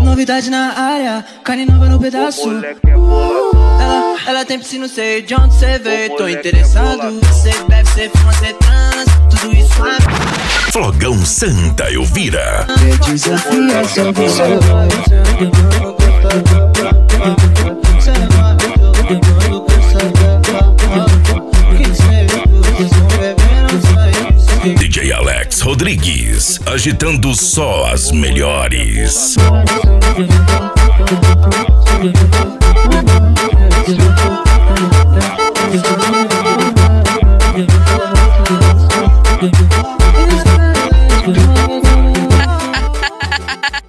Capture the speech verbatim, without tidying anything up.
novidade na área, carne nova no pedaço. Ela, ela tem piscina, sei de onde cê veio. Tô interessado, cê bebe, cê fuma, cê trans. Tudo isso é Flogão Santa Elvira. que desafia seu vício. D J Alex Rodrigues, agitando só as melhores.